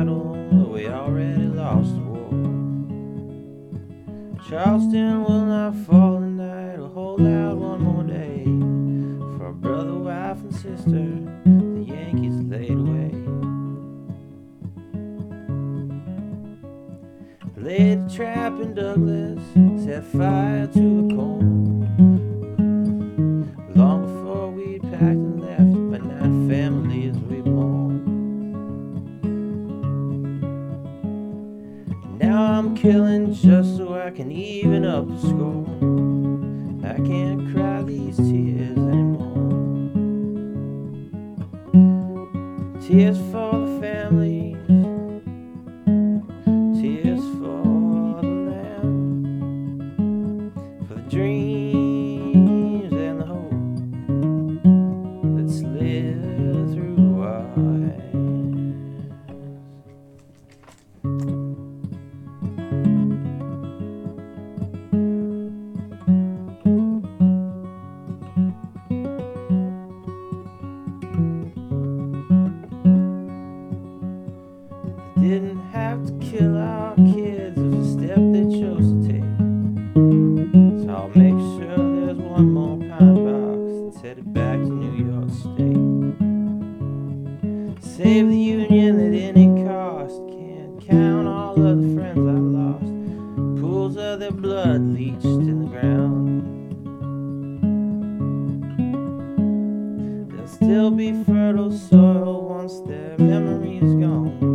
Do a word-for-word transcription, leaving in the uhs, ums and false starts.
battle, but we already lost the war. Charleston will not fall tonight. We'll hold out one more day for our brother, wife, and sister the Yankees laid away. Laid a trap in Douglas, set fire to the corn. Long before we'd packed and left, but not family as we mourn. Now I'm killing just so I can even up the score. I can't cry these tears anymore. Tears for the families, tears for the land, for the dreams and the hope that slid through our hands. Didn't have to kill our kids, it was a step they chose to take. So I'll make sure there's one more pine box that's headed back to New York State. Save the Union at any cost, can't count all of the friends I lost. Pools of their blood leached in the ground. There'll still be fertile soil once their memory's gone.